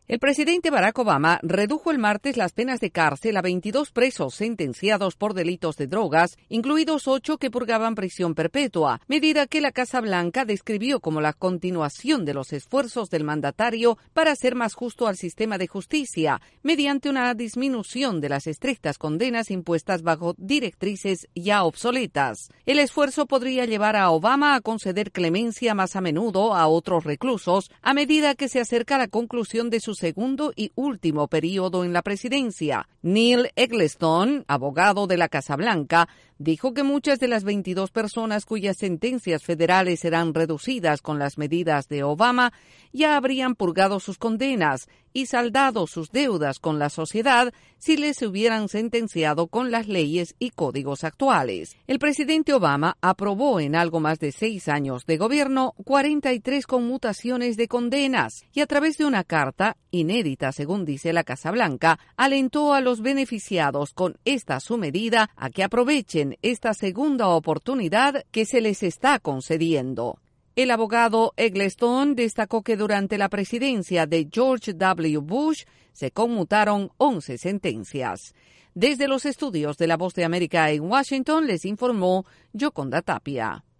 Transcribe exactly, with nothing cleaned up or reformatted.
El presidente Barack Obama redujo el martes las penas de cárcel a veintidós presos sentenciados por delitos de drogas, incluidos ocho que purgaban prisión perpetua, medida que la Casa Blanca describió como la continuación de los esfuerzos del mandatario para hacer más justo al sistema de justicia, mediante una disminución de las estrictas condenas impuestas bajo directrices ya obsoletas. El esfuerzo podría llevar a Obama a conceder clemencia más a menudo a otros reclusos a medida que se acerca la conclusión de su segundo y último periodo en la presidencia. Neil Eggleston, abogado de la Casa Blanca, dijo que muchas de las veintidós personas cuyas sentencias federales serán reducidas con las medidas de Obama ya habrían purgado sus condenas y saldado sus deudas con la sociedad si les hubieran sentenciado con las leyes y códigos actuales. El presidente Obama aprobó en algo más de seis años de gobierno cuarenta y tres conmutaciones de condenas y a través de una carta, inédita según dice la Casa Blanca, alentó a los beneficiados con esta su medida a que aprovechen esta segunda oportunidad que se les está concediendo. El abogado Eggleston destacó que durante la presidencia de George W. Bush se conmutaron once sentencias. Desde los estudios de La Voz de América en Washington les informó Yoconda Tapia.